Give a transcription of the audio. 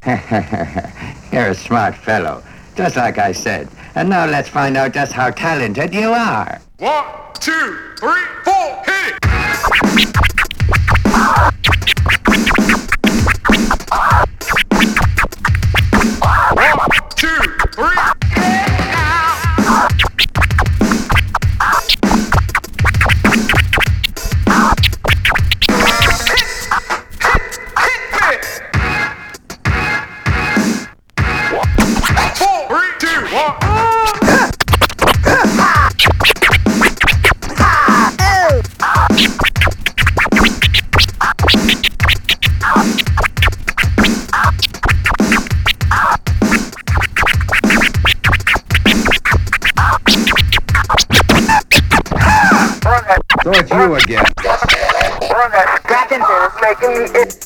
You're a smart fellow, just like I said. And now let's find out just how talented you are. 1, 2, 3, 4, hit it! 1, 2, 3. So it's you again. Scratching is making me itch.